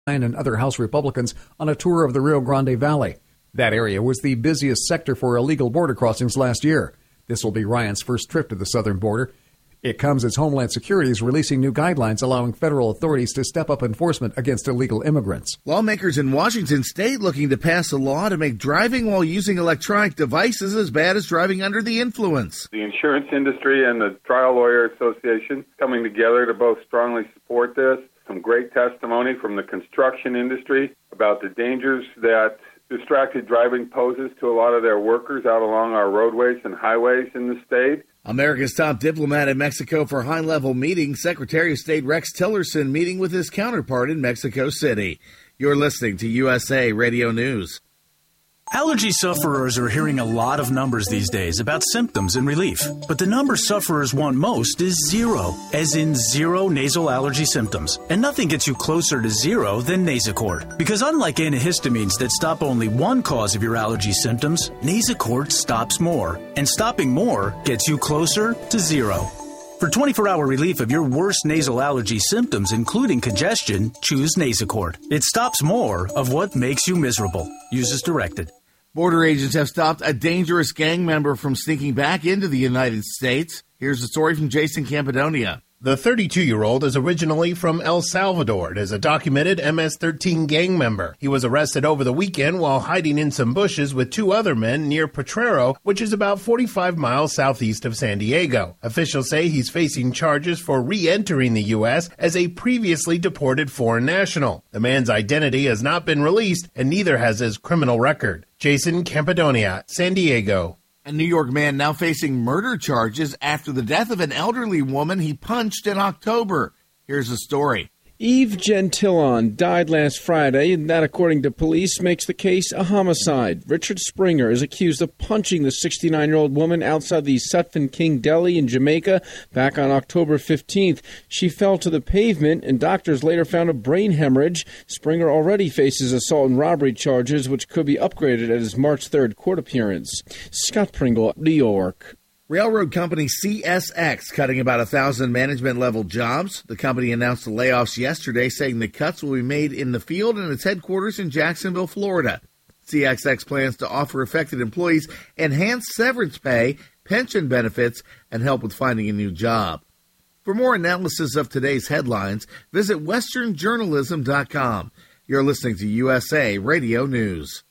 and other House Republicans on a tour of the Rio Grande Valley. That area was the busiest sector for illegal border crossings last year. This will be Ryan's first trip to the southern border. It comes as Homeland Security is releasing new guidelines allowing federal authorities to step up enforcement against illegal immigrants. Lawmakers in Washington state looking to pass a law to make driving while using electronic devices as bad as driving under the influence. The insurance industry and the Trial Lawyer Association coming together to both strongly support this. Some great testimony from the construction industry about the dangers that distracted driving poses to a lot of their workers out along our roadways and highways in the state. America's top diplomat in Mexico for high-level meeting, Secretary of State Rex Tillerson meeting with his counterpart in Mexico City. You're listening to USA Radio News. Allergy sufferers are hearing a lot of numbers these days about symptoms and relief. But the number sufferers want most is zero, as in zero nasal allergy symptoms. And nothing gets you closer to zero than Nasacort. Because unlike antihistamines that stop only one cause of your allergy symptoms, Nasacort stops more. And stopping more gets you closer to zero. For 24-hour relief of your worst nasal allergy symptoms, including congestion, choose Nasacort. It stops more of what makes you miserable. Use as directed. Border agents have stopped a dangerous gang member from sneaking back into the United States. Here's a story from Jason Campidonia. The 32-year-old is originally from El Salvador and is a documented MS-13 gang member. He was arrested over the weekend while hiding in some bushes with two other men near Potrero, which is about 45 miles southeast of San Diego. Officials say he's facing charges for re-entering the U.S. as a previously deported foreign national. The man's identity has not been released, and neither has his criminal record. Jason Campidonia, San Diego. A New York man now facing murder charges after the death of an elderly woman he punched in October. Here's the story. Eve Gentilon died last Friday, and that, according to police, makes the case a homicide. Richard Springer is accused of punching the 69-year-old woman outside the Sutphin King Deli in Jamaica back on October 15th. She fell to the pavement, and doctors later found a brain hemorrhage. Springer already faces assault and robbery charges, which could be upgraded at his March 3rd court appearance. Scott Pringle, New York. Railroad company CSX cutting about 1,000 management-level jobs. The company announced the layoffs yesterday, saying the cuts will be made in the field and its headquarters in Jacksonville, Florida. CSX plans to offer affected employees enhanced severance pay, pension benefits, and help with finding a new job. For more analysis of today's headlines, visit westernjournalism.com. You're listening to USA Radio News.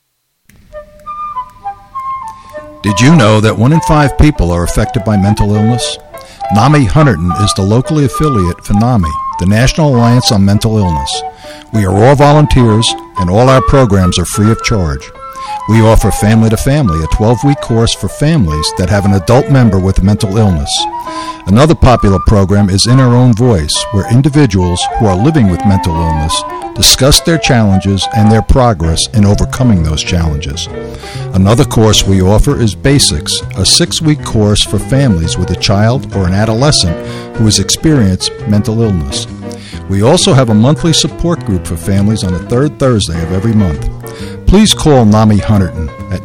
Did you know that 1 in 5 people are affected by mental illness? NAMI Hunterdon is the locally affiliate for NAMI, the National Alliance on Mental Illness. We are all volunteers, and all our programs are free of charge. We offer Family to Family, a 12-week course for families that have an adult member with a mental illness. Another popular program is In Our Own Voice, where individuals who are living with mental illness discuss their challenges and their progress in overcoming those challenges. Another course we offer is Basics, a 6-week course for families with a child or an adolescent who has experienced mental illness. We also have a monthly support group for families on the third Thursday of every month. Please call NAMI Hunterdon at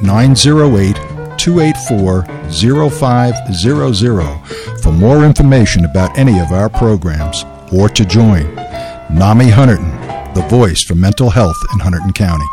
908-284-0500 for more information about any of our programs or to join. NAMI Hunterdon, the voice for mental health in Hunterdon County.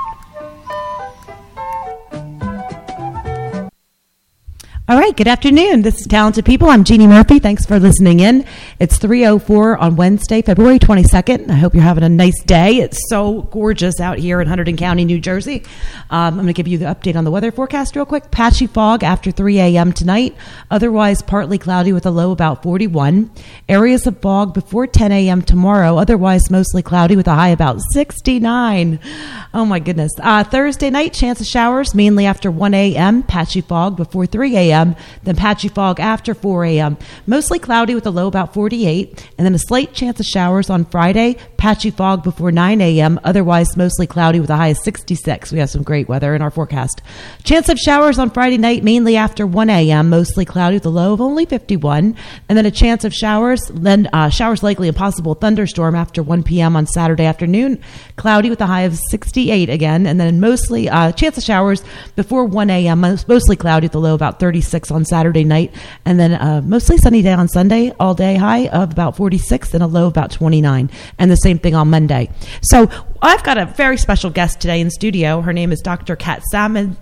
All right, good afternoon. This is Talented People. I'm Jeannie Murphy. Thanks for listening in. It's 3:04 on Wednesday, February 22nd. I hope you're having a nice day. It's so gorgeous out here in Hunterdon County, New Jersey. I'm going to give you the update on the weather forecast real quick. Patchy fog after 3 a.m. tonight. Otherwise, partly cloudy with a low about 41. Areas of fog before 10 a.m. tomorrow. Otherwise, mostly cloudy with a high about 69. Oh, my goodness. Thursday night, chance of showers, mainly after 1 a.m. Patchy fog before 3 a.m. Then patchy fog after 4 a.m. Mostly cloudy with a low about 48. And then a slight chance of showers on Friday. Patchy fog before 9 a.m. Otherwise, mostly cloudy with a high of 66. We have some great weather in our forecast. Chance of showers on Friday night, mainly after 1 a.m. Mostly cloudy with a low of only 51. And then a chance of showers. Then showers likely a possible thunderstorm after 1 p.m. on Saturday afternoon. Cloudy with a high of 68 again. And then mostly chance of showers before 1 a.m. Mostly cloudy with a low about 36 46 on Saturday night, and then mostly sunny day on Sunday, all day high of about 46 and a low of about 29, and the same thing on Monday. So I've got a very special guest today in studio. Her name is Dr. Kat Salmananis.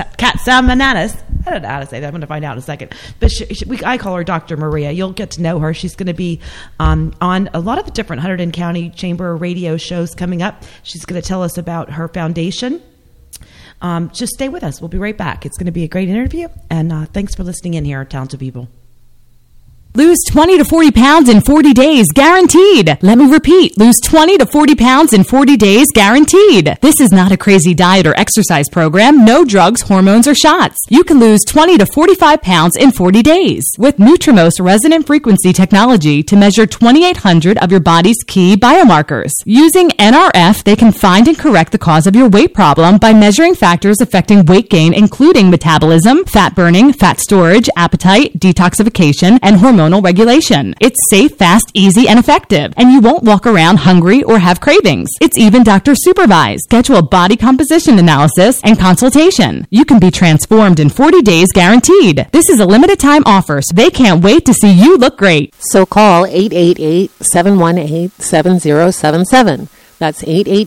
I don't know how to say that. I'm going to find out in a second. But I call her Dr. Maria. You'll get to know her. She's going to be on a lot of the different Hunterdon County Chamber radio shows coming up. She's going to tell us about her foundation. Just stay with us. We'll be right back. It's going to be a great interview. And thanks for listening in here, Talented People. Lose 20 to 40 pounds in 40 days, guaranteed. Let me repeat, lose 20 to 40 pounds in 40 days, guaranteed. This is not a crazy diet or exercise program, no drugs, hormones, or shots. You can lose 20 to 45 pounds in 40 days with Nutrimos resonant frequency technology to measure 2,800 of your body's key biomarkers. Using NRF, they can find and correct the cause of your weight problem by measuring factors affecting weight gain, including metabolism, fat burning, fat storage, appetite, detoxification, and hormonal regulation. It's safe, fast, easy, and effective, and you won't walk around hungry or have cravings. It's even doctor supervised. Schedule a body composition analysis and consultation. You can be transformed in 40 days guaranteed. This is a limited time offer, so they can't wait to see you look great. So call 888-718-7077. That's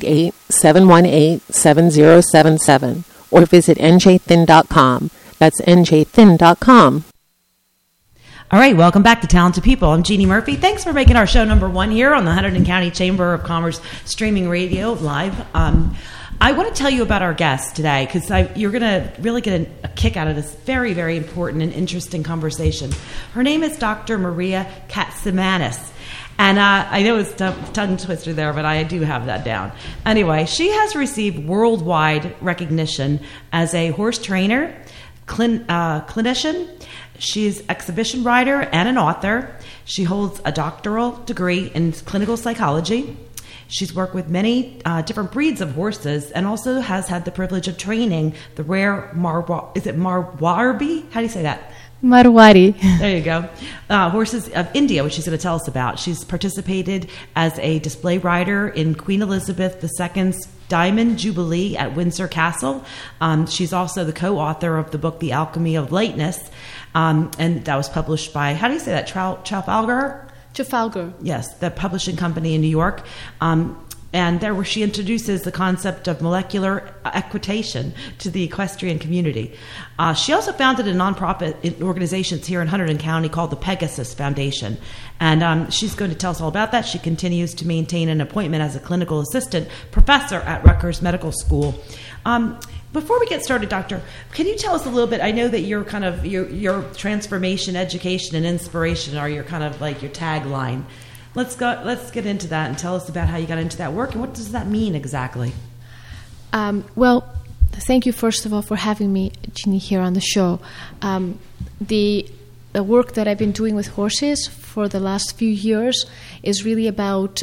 888-718-7077. Or visit njthin.com. That's njthin.com. All right, welcome back to Talented People. I'm Jeannie Murphy. Thanks for making our show number one here on the Hunterdon County Chamber of Commerce streaming radio live. I want to tell you about our guest today because you're going to really get a kick out of this very, very important and interesting conversation. Her name is Dr. Maria Katsamanis. And I know it's a tongue twister there, but I do have that down. Anyway, she has received worldwide recognition as a horse trainer, clinician. She's an exhibition rider and an author. She holds a doctoral degree in clinical psychology. She's worked with many different breeds of horses and also has had the privilege of training the rare Marwari? How do you say that? Marwari. There you go. Horses of India, which she's going to tell us about. She's participated as a display rider in Queen Elizabeth II's Diamond Jubilee at Windsor Castle. She's also the co-author of the book The Alchemy of Lightness, and that was published by, how do you say that, Trafalgar? Trafalgar. Yes, the publishing company in New York. And there where she introduces the concept of molecular equitation to the equestrian community. She also founded a nonprofit organization here in Hunterdon County called the Pegasus Foundation. And she's going to tell us all about that. She continues to maintain an appointment as a clinical assistant professor at Rutgers Medical School. Before we get started, Doctor, can you tell us a little bit? I know that your kind of your transformation, education, and inspiration are your kind of like your tagline. Let's get into that and tell us about how you got into that work and what does that mean exactly? Well, thank you first of all for having me, Jeannie, here on the show. The work that I've been doing with horses for the last few years is really about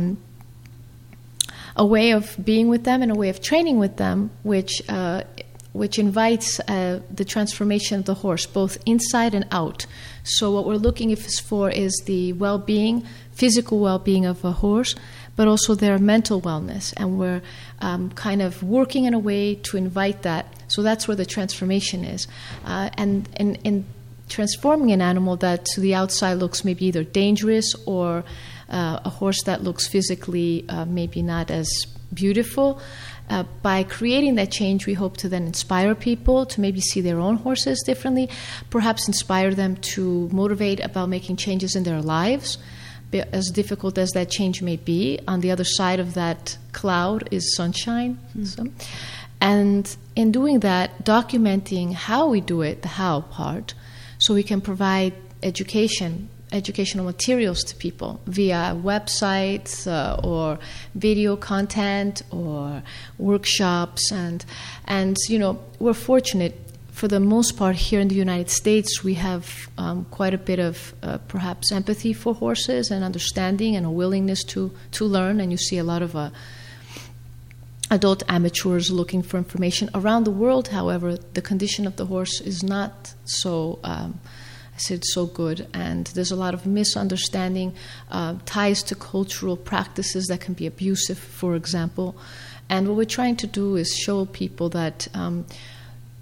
a way of being with them and a way of training with them, which invites the transformation of the horse, both inside and out. So what we're looking for is the well-being, physical well-being of a horse, but also their mental wellness. And we're kind of working in a way to invite that. So that's where the transformation is. And in transforming an animal that to the outside looks maybe either dangerous or a horse that looks physically maybe not as beautiful, by creating that change, we hope to then inspire people to maybe see their own horses differently, perhaps inspire them to motivate about making changes in their lives, as difficult as that change may be. On the other side of that cloud is sunshine. So, and in doing that, documenting how we do it, the how part, so we can provide educational materials to people via websites or video content or workshops. And you know, we're fortunate. For the most part, here in the United States, we have quite a bit of perhaps empathy for horses and understanding and a willingness to learn. And you see a lot of adult amateurs looking for information. Around the world, however, the condition of the horse is not so so good, and there's a lot of misunderstanding, ties to cultural practices that can be abusive, for example. And what we're trying to do is show people that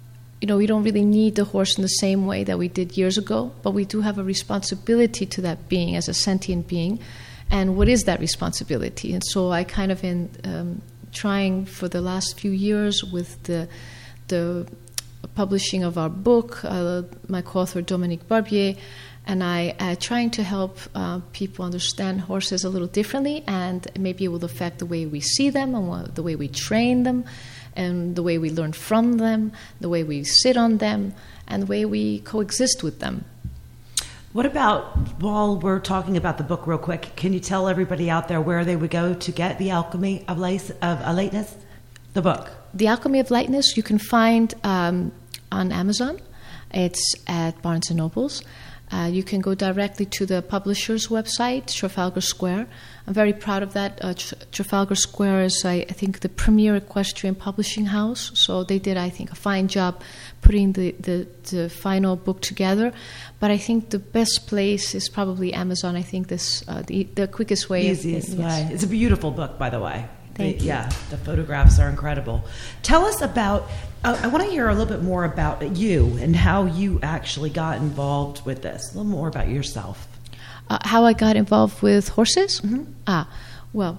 we don't really need the horse in the same way that we did years ago, but we do have a responsibility to that being as a sentient being. And what is that responsibility? And so I kind of been trying for the last few years with the publishing of our book, my co-author Dominique Barbier, and I trying to help people understand horses a little differently, and maybe it will affect the way we see them and the way we train them and the way we learn from them, the way we sit on them, and the way we coexist with them. What about, while we're talking about the book real quick, can you tell everybody out there where they would go to get The Alchemy of Lightness, the book? The Alchemy of Lightness you can find on Amazon. It's at Barnes & Nobles. You can go directly to the publisher's website, Trafalgar Square. I'm very proud of that. Trafalgar Square is, I think, the premier equestrian publishing house. So they did, I think, a fine job putting the final book together. But I think the best place is probably Amazon. I think this the quickest way. Easiest way. It's a beautiful book, by the way. Thank you. Yeah, the photographs are incredible. Tell us about, I want to hear a little bit more about you and how you actually got involved with this. A little more about yourself. How I got involved with horses? Mm-hmm. Well,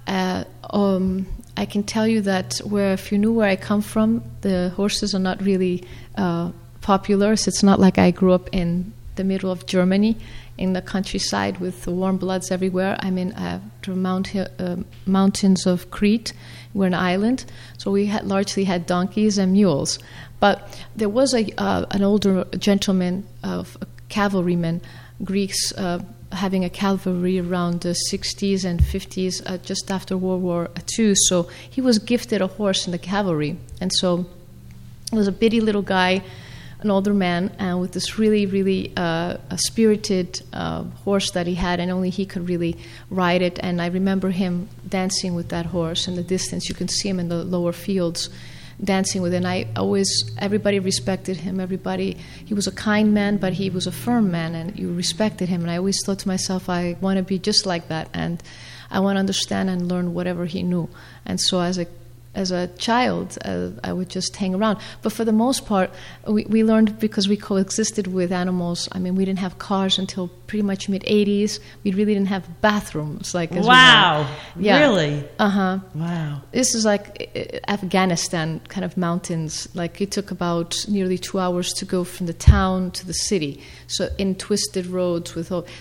I can tell you that if you knew where I come from, the horses are not really popular. So it's not like I grew up in the middle of Germany, in the countryside with warm bloods everywhere. I'm in the mountains of Crete. We're an island, so we largely had donkeys and mules. But there was an older gentleman, a cavalryman, Greeks having a cavalry around the 60s and 50s, just after World War II. So he was gifted a horse in the cavalry. And so it was a bitty little guy, an older man, and with this really, really spirited horse that he had, and only he could really ride it. And I remember him dancing with that horse in the distance. You can see him in the lower fields dancing with it. And everybody respected him. He was a kind man, but he was a firm man, and you respected him. And I always thought to myself, I want to be just like that, and I want to understand and learn whatever he knew. And so as a child, I would just hang around. But for the most part, we learned because we coexisted with animals. I mean, we didn't have cars until pretty much mid-'80s. We really didn't have bathrooms. Wow. Yeah. Really? Uh-huh. Wow. This is like Afghanistan kind of mountains. Like it took about nearly 2 hours to go from the town to the city. So in twisted roads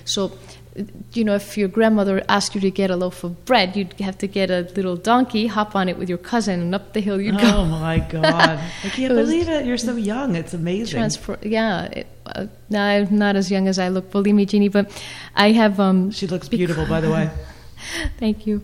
if your grandmother asked you to get a loaf of bread, you'd have to get a little donkey, hop on it with your cousin, and up the hill you'd go. Oh, my God. I can't believe it. You're so young. It's amazing. Now I'm not as young as I look. Believe me, Jeannie, but I have... she looks beautiful, by the way. Thank you.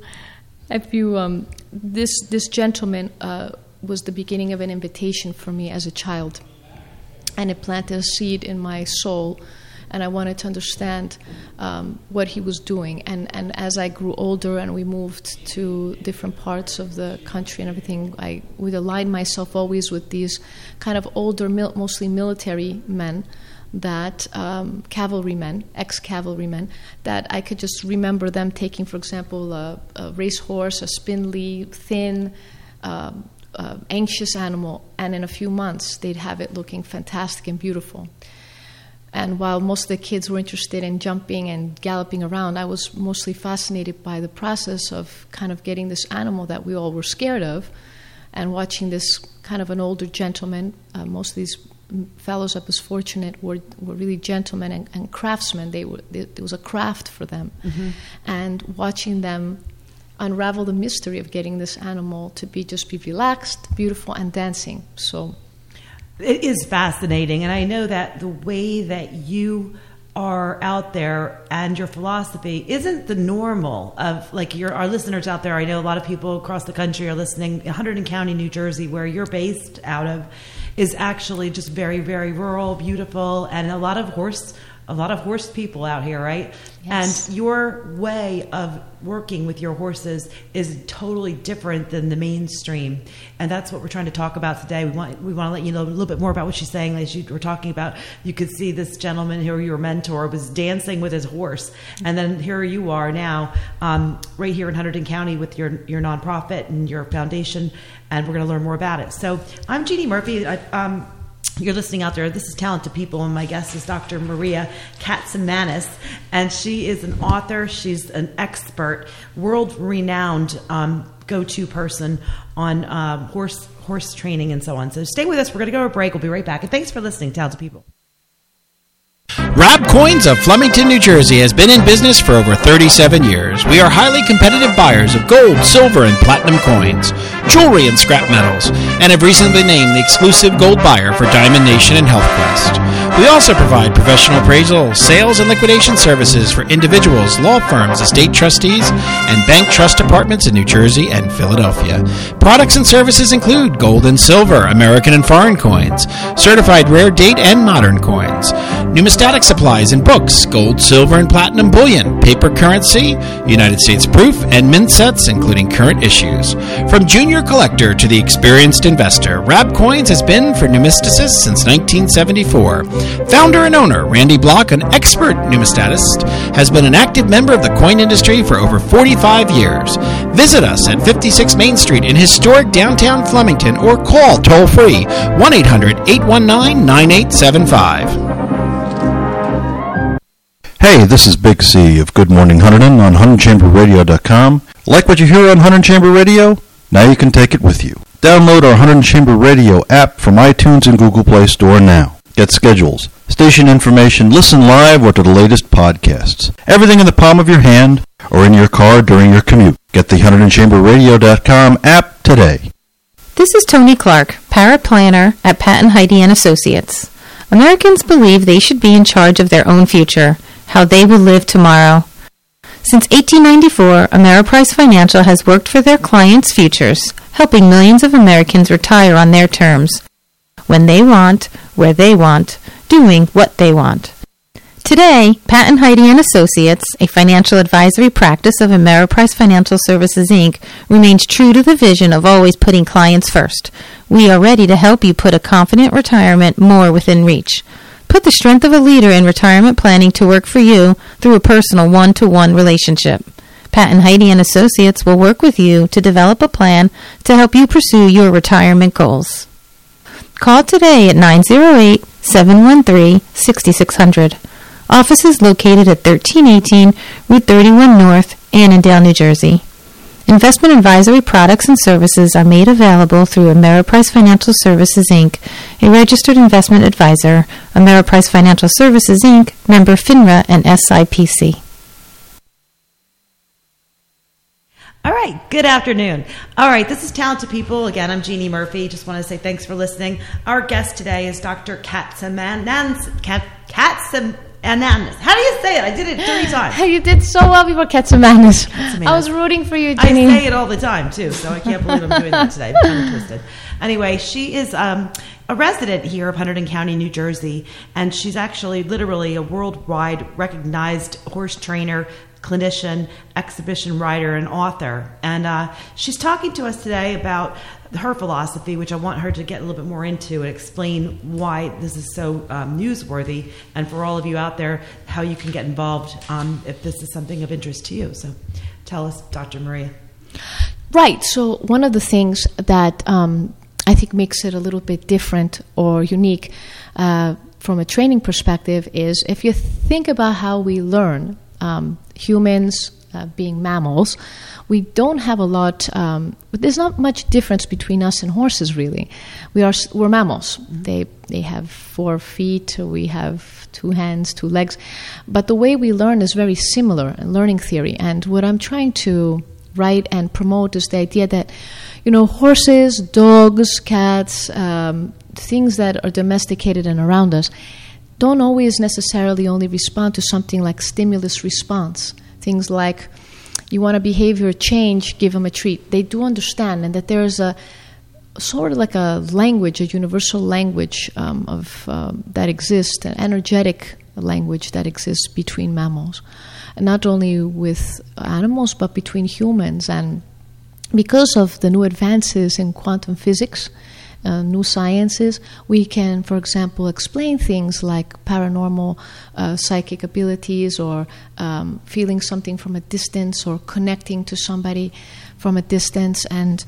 This gentleman was the beginning of an invitation for me as a child. And it planted a seed in my soul. And I wanted to understand what he was doing. And as I grew older and we moved to different parts of the country and everything, I would align myself always with these kind of older, mostly military men, that cavalrymen, ex-cavalrymen, that I could just remember them taking, for example, a racehorse, a spindly, thin, anxious animal, and in a few months they'd have it looking fantastic and beautiful. And while most of the kids were interested in jumping and galloping around, I was mostly fascinated by the process of kind of getting this animal that we all were scared of and watching this kind of an older gentleman. Most of these fellows I was fortunate were really gentlemen and craftsmen. It was a craft for them. Mm-hmm. And watching them unravel the mystery of getting this animal to be relaxed, beautiful, and dancing. So... It is fascinating, and I know that the way that you are out there and your philosophy isn't the normal of, our listeners out there. I know a lot of people across the country are listening. Hunterdon County, New Jersey, where you're based out of, is actually just very, very rural, beautiful, and a lot of horse people out here, right? Yes. And your way of working with your horses is totally different than the mainstream, and that's what we're trying to talk about today. We want to let you know a little bit more about what she's saying. As you were talking about, you could see this gentleman who your mentor was dancing with his horse, and then here you are now, right here in Hunterdon County with your nonprofit and your foundation, and we're going to learn more about it. So I'm Jeannie Murphy. you're listening out there. This is Talented People, and my guest is Dr. Maria Katsamanis, and she is an author. She's an expert, world-renowned go-to person on horse training and so on. So stay with us. We're going to go to a break. We'll be right back. And thanks for listening, Talented People. Rob Coins of Flemington, New Jersey has been in business for over 37 years. We are highly competitive buyers of gold, silver, and platinum coins, jewelry, and scrap metals, and have recently named the exclusive gold buyer for Diamond Nation and HealthQuest. We also provide professional appraisal, sales, and liquidation services for individuals, law firms, estate trustees, and bank trust departments in New Jersey and Philadelphia. Products and services include gold and silver, American and foreign coins, certified rare date and modern coins, numismatic supplies and books, gold, silver, and platinum bullion, paper currency, United States proof, and mint sets, including current issues. From junior collector to the experienced investor, Rab Coins has been for numisticists since 1974. Founder and owner, Randy Block, an expert numismatist, has been an active member of the coin industry for over 45 years. Visit us at 56 Main Street in historic downtown Flemington or call toll-free 1-800-819-9875. Hey, this is Big C of Good Morning Hunterdon on HunterdonChamberRadio.com. Like what you hear on Hunterdon Chamber Radio? Now you can take it with you. Download our Hunterdon Chamber Radio app from iTunes and Google Play Store now. Get schedules, station information, listen live, or to the latest podcasts. Everything in the palm of your hand or in your car during your commute. Get the HunterdonChamberRadio.com app today. This is Tony Clark, paraplanner at Patton Heidi & Associates. Americans believe they should be in charge of their own future, how they will live tomorrow. Since 1894, Ameriprise Financial has worked for their clients' futures, helping millions of Americans retire on their terms, when they want, where they want, doing what they want. Today, Patton Heidi & Associates, a financial advisory practice of Ameriprise Financial Services, Inc., remains true to the vision of always putting clients first. We are ready to help you put a confident retirement more within reach. Put the strength of a leader in retirement planning to work for you through a personal one-to-one relationship. Patton Heidi & Associates will work with you to develop a plan to help you pursue your retirement goals. Call today at 908-713-6600. Office is located at 1318 Route 31 North, Annandale, New Jersey. Investment advisory products and services are made available through Ameriprise Financial Services, Inc., a registered investment advisor. Ameriprise Financial Services, Inc., member FINRA and SIPC. All right, good afternoon. All right, this is Talented People. Again, I'm Jeannie Murphy. Just want to say thanks for listening. Our guest today is Dr. Katsamanis. How do you say it? I did it 3 times. You did so well before Katsamanis. I was rooting for you, Jeannie. I say it all the time, too, so I can't believe I'm doing that today. I'm kind of twisted. Anyway, she is a resident here of Hunterdon County, New Jersey, and she's actually literally a worldwide recognized horse trainer, clinician, exhibition rider, and author. And she's talking to us today about her philosophy, which I want her to get a little bit more into and explain why this is so newsworthy, and for all of you out there, how you can get involved if this is something of interest to you. So tell us, Dr. Maria. Right. So one of the things that I think makes it a little bit different or unique from a training perspective is if you think about how we learn, humans being mammals, we don't have a lot. There's not much difference between us and horses, really. We're mammals. They have 4 feet. We have 2 hands, 2 legs, but the way we learn is very similar in learning theory. And what I'm trying to write and promote is the idea that, horses, dogs, cats, things that are domesticated and around us, don't always necessarily only respond to something like stimulus response. Things like, you want a behavior change, give them a treat. They do understand, and that there is a sort of like a language, a universal language that exists, an energetic language that exists between mammals. And not only with animals, but between humans. And because of the new advances in quantum physics, new sciences, we can, for example, explain things like paranormal psychic abilities, or feeling something from a distance, or connecting to somebody from a distance. And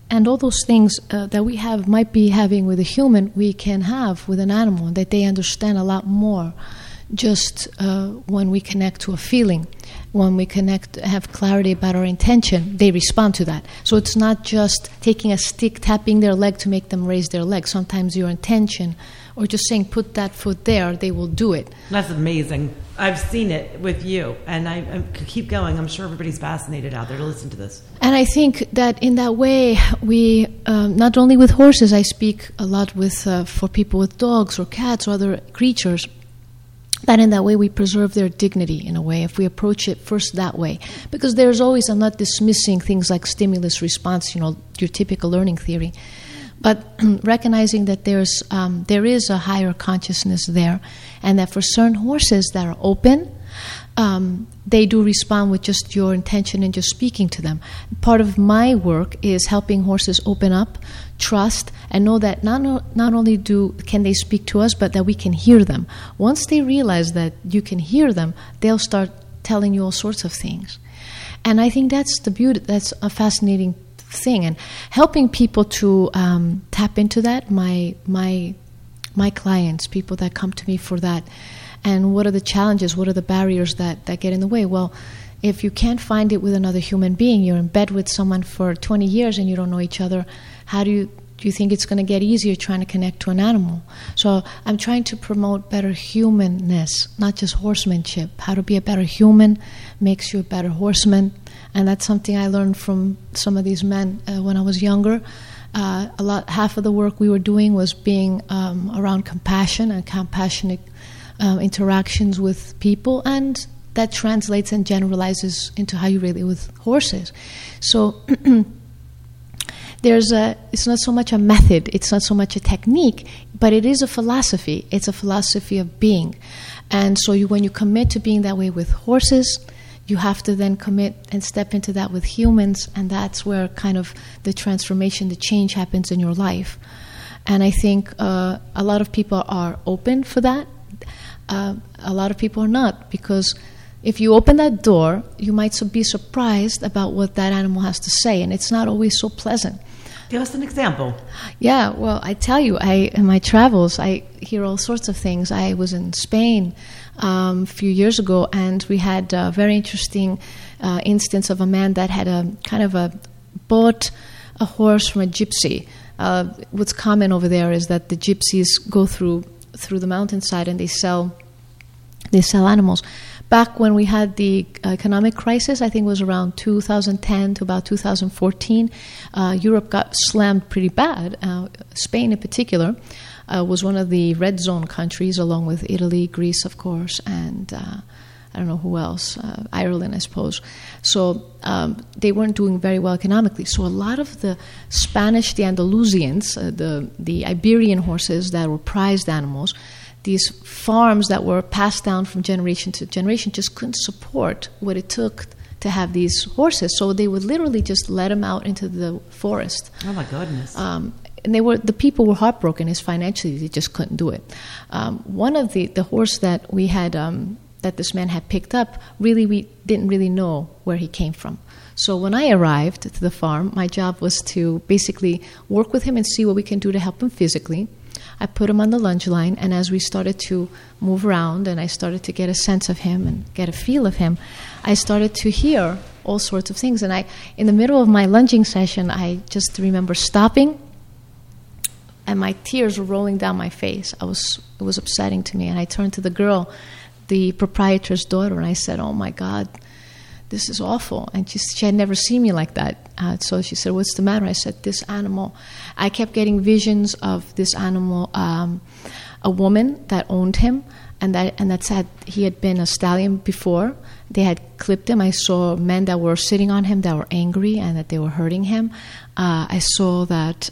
And all those things that we might be having with a human, we can have with an animal, that they understand a lot more. Just when we connect to a feeling, when we have clarity about our intention, they respond to that. So it's not just taking a stick, tapping their leg to make them raise their leg. Sometimes your intention, or just saying, put that foot there, they will do it. That's amazing. I've seen it with you, and I keep going. I'm sure everybody's fascinated out there to listen to this. And I think that in that way, we, not only with horses, I speak a lot with for people with dogs or cats or other creatures, that in that way we preserve their dignity in a way, if we approach it first that way. Because there's always, I'm not dismissing things like stimulus response, your typical learning theory, but recognizing that there is a higher consciousness there, and that for certain horses that are open, they do respond with just your intention and just speaking to them. Part of my work is helping horses open up, trust, and know that not only can they speak to us, but that we can hear them. Once they realize that you can hear them, they'll start telling you all sorts of things. And I think that's the beauty. That's a fascinating thing, and helping people to tap into that. My clients, people that come to me for that. And what are the challenges? What are the barriers that get in the way? Well, if you can't find it with another human being, you're in bed with someone for 20 years and you don't know each other, how do you think it's going to get easier trying to connect to an animal? So I'm trying to promote better humanness, not just horsemanship. How to be a better human makes you a better horseman. And that's something I learned from some of these men when I was younger. Half of the work we were doing was being around compassion and compassionate interactions with people, and that translates and generalizes into how you relate with horses. So it's not so much a method, it's not so much a technique, but it is a philosophy. It's a philosophy of being. And so when you commit to being that way with horses, you have to then commit and step into that with humans, and that's where kind of the transformation, the change happens in your life. And I think a lot of people are open for that. A lot of people are not, because if you open that door, you might be surprised about what that animal has to say, and it's not always so pleasant. Give us an example. Yeah, well, I tell you, in my travels, I hear all sorts of things. I was in Spain a few years ago, and we had a very interesting instance of a man that had bought a horse from a gypsy. What's common over there is that the gypsies go through the mountainside and they sell animals. Back when we had the economic crisis, I think it was around 2010 to about 2014, Europe got slammed pretty bad. Spain in particular was one of the red zone countries, along with Italy, Greece, of course, and I don't know who else, Ireland, I suppose. So they weren't doing very well economically. So a lot of the Spanish, the Andalusians, the Iberian horses that were prized animals, these farms that were passed down from generation to generation just couldn't support what it took to have these horses. So they would literally just let them out into the forest. Oh my goodness. And the people were heartbroken, as financially they just couldn't do it. One of the horse that we had, that this man had picked up, really we didn't really know where he came from. So when I arrived to the farm, my job was to basically work with him and see what we can do to help him physically. I put him on the lunge line, and as we started to move around and I started to get a sense of him and get a feel of him, I started to hear all sorts of things. And in the middle of my lunging session, I just remember stopping, and my tears were rolling down my face. It was upsetting to me. And I turned to the girl, the proprietor's daughter, and I said, "Oh my God, this is awful." And she had never seen me like that. So she said, "What's the matter?" I said, "This animal." I kept getting visions of this animal, a woman that owned him, and that said he had been a stallion before. They had clipped him. I saw men that were sitting on him that were angry and that they were hurting him. I saw that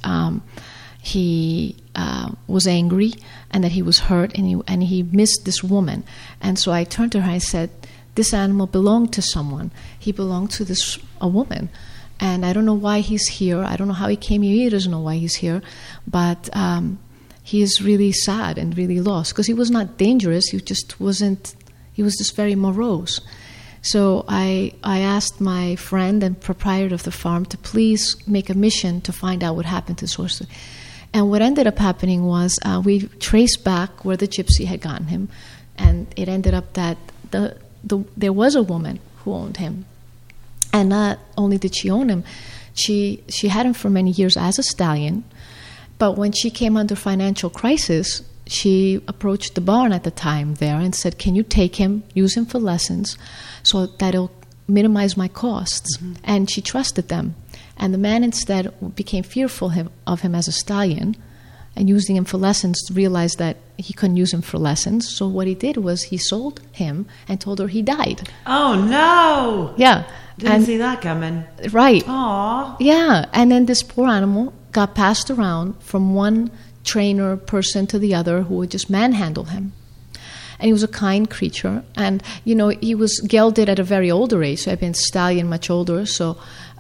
he was angry and that he was hurt, and he missed this woman. And so I turned to her and I said, "This animal belonged to someone. He belonged to a woman. And I don't know why he's here. I don't know how he came here. He doesn't know why he's here. But he is really sad and really lost." Because he was not dangerous. He just wasn't, he was just very morose. So I asked my friend and proprietor of the farm to please make a mission to find out what happened to this horse. And what ended up happening was we traced back where the gypsy had gotten him, and it ended up that there was a woman who owned him. And not only did she own him, she had him for many years as a stallion, but when she came under financial crisis, she approached the barn at the time there and said, can you take him, use him for lessons, so that it'll minimize my costs? Mm-hmm. And she trusted them. And the man instead became fearful of him as a stallion, and using him for lessons realized that he couldn't use him for lessons. So what he did was he sold him and told her he died. Oh, no. Yeah. Didn't see that coming. Right. Aw. Yeah. And then this poor animal got passed around from one trainer person to the other who would just manhandle him. And he was a kind creature. And, he was gelded at a very older age, so I've been stallion much older. So,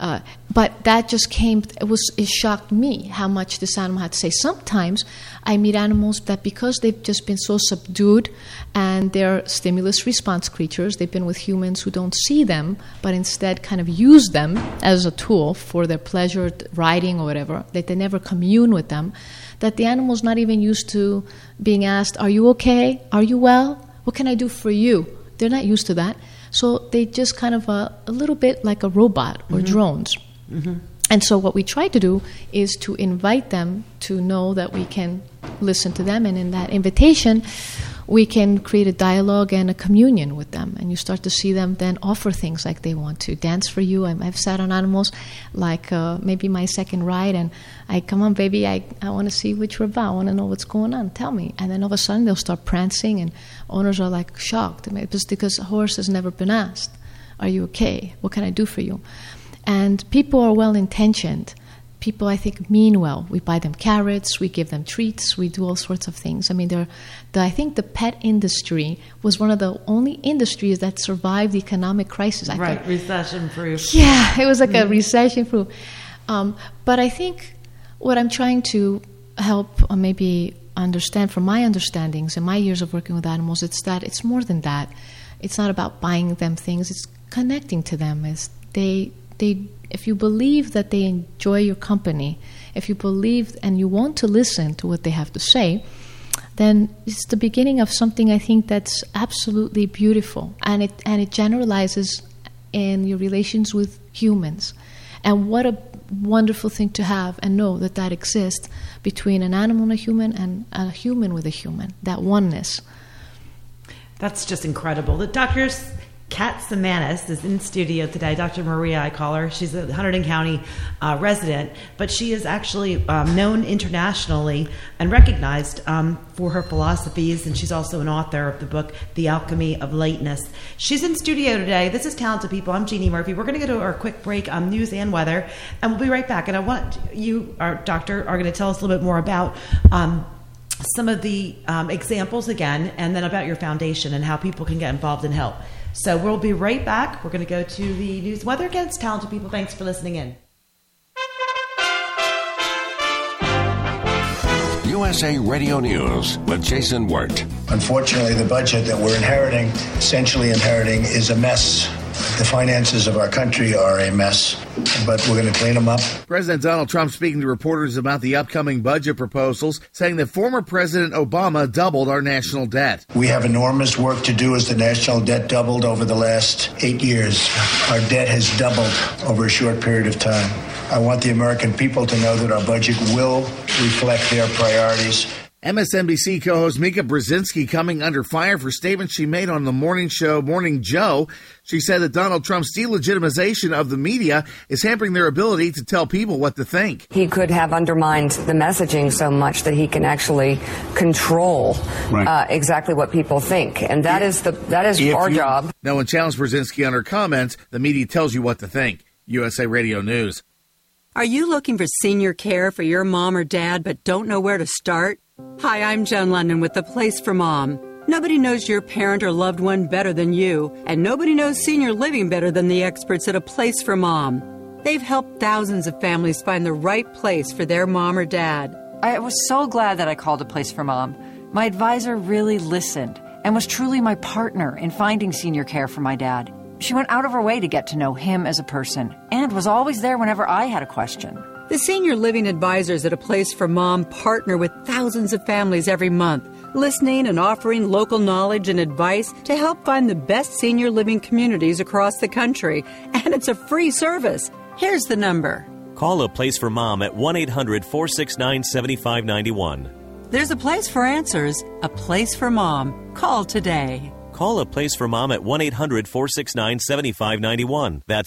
but that just it shocked me how much this animal had to say. Sometimes I meet animals that because they've just been so subdued and they're stimulus response creatures, they've been with humans who don't see them, but instead kind of use them as a tool for their pleasure, riding or whatever, that they never commune with them, that the animal's not even used to being asked, are you okay? Are you well? What can I do for you? They're not used to that. So they just kind of a little bit like a robot or mm-hmm. drones. Mm-hmm. And so what we try to do is to invite them to know that we can listen to them. And in that invitation, we can create a dialogue and a communion with them. And you start to see them then offer things like they want to dance for you. I've sat on animals like maybe my second ride, and I come on, baby, I want to see what you're about. I want to know what's going on. Tell me. And then all of a sudden they'll start prancing, and owners are like shocked. It's because a horse has never been asked, are you okay? What can I do for you? And people are well-intentioned. People, I think, mean well. We buy them carrots, we give them treats, we do all sorts of things. I mean, I think the pet industry was one of the only industries that survived the economic crisis. Recession-proof. Yeah, it was like a recession-proof. But I think what I'm trying to help maybe understand from my understandings and my years of working with animals, it's that it's more than that. It's not about buying them things. It's connecting to them. If you believe that they enjoy your company, if you believe and you want to listen to what they have to say, then it's the beginning of something I think that's absolutely beautiful. And it generalizes in your relations with humans. And what a wonderful thing to have and know that exists between an animal and a human with a human, that oneness. That's just incredible. The doctors... Kat Semanis is in studio today. Dr. Maria, I call her. She's a Hunterdon County resident, but she is actually known internationally and recognized for her philosophies, and she's also an author of the book, The Alchemy of Lateness. She's in studio today. This is Talented People. I'm Jeannie Murphy. We're going to go to our quick break on news and weather, and we'll be right back. And I want you, our doctor, are going to tell us a little bit more about some of the examples again, and then about your foundation and how people can get involved and help. So we'll be right back. We're going to go to the news weather again. It's Talented People. Thanks for listening in. USA Radio News with Jason Wirt. Unfortunately, the budget that we're essentially inheriting, is a mess. The finances of our country are a mess, but we're going to clean them up. President Donald Trump speaking to reporters about the upcoming budget proposals, saying that former President Obama doubled our national debt. We have enormous work to do as the national debt doubled over the last 8 years. Our debt has doubled over a short period of time. I want the American people to know that our budget will reflect their priorities. MSNBC co-host Mika Brzezinski coming under fire for statements she made on the morning show Morning Joe. She said that Donald Trump's delegitimization of the media is hampering their ability to tell people what to think. He could have undermined the messaging so much that he can actually control exactly what people think. And that is our job. No one challenged Brzezinski on her comments. The media tells you what to think. USA Radio News. Are you looking for senior care for your mom or dad but don't know where to start? Hi, I'm Jen London with The Place for Mom. Nobody knows your parent or loved one better than you, and nobody knows senior living better than the experts at A Place for Mom. They've helped thousands of families find the right place for their mom or dad. I was so glad that I called A Place for Mom. My advisor really listened and was truly my partner in finding senior care for my dad. She went out of her way to get to know him as a person and was always there whenever I had a question. The Senior Living Advisors at A Place for Mom partner with thousands of families every month, listening and offering local knowledge and advice to help find the best senior living communities across the country. And it's a free service. Here's the number. Call A Place for Mom at 1-800-469-7591. There's a place for answers, a place for mom. Call today. Call A Place for Mom at 1-800-469-7591. That's